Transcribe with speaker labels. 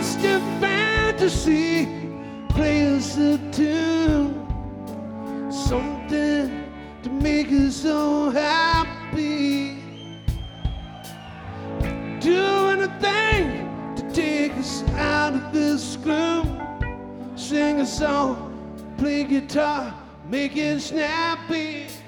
Speaker 1: twisted fantasy, play us a tune, something to make us so happy. Do anything to take us out of this gloom. Sing a song, play guitar, make it snappy.